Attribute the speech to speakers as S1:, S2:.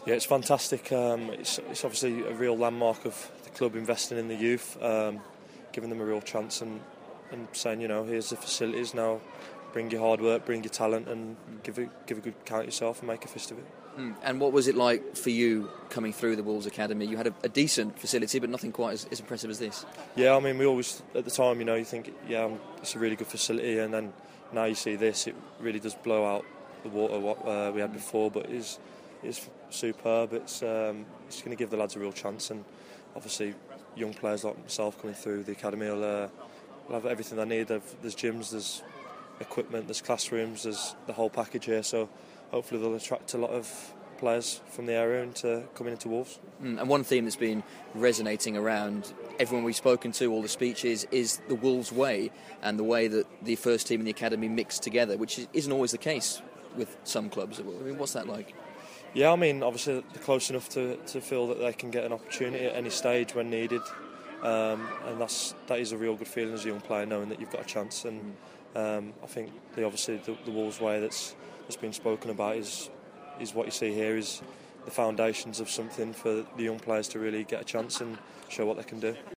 S1: Yeah, it's fantastic. It's obviously a real landmark of the club investing in the youth, giving them a real chance and saying, here's the facilities now. Bring your hard work, bring your talent, and give a good count yourself and make a fist of it.
S2: And what was it like for you coming through the Wolves Academy? You had a decent facility, but nothing quite as impressive as this.
S1: Yeah, I mean, we always, at the time, you think, it's a really good facility, and then now you see this, it really does blow out the water what we had before, but it's superb. It's going to give the lads a real chance, and obviously young players like myself coming through the academy will have everything they need. There's gyms, there's equipment, there's classrooms, there's the whole package here, so hopefully they'll attract a lot of players from the area into coming into Wolves.
S2: And one theme that's been resonating around everyone we've spoken to, all the speeches, is the Wolves way, and the way that the first team and the academy mix together, which isn't always the case with some clubs. I mean, what's that like?
S1: Yeah, I mean, obviously they're close enough to feel that they can get an opportunity at any stage when needed, and that is a real good feeling as a young player, knowing that you've got a chance. And I think the Wolves way that's been spoken about is what you see here, is the foundations of something for the young players to really get a chance and show what they can do.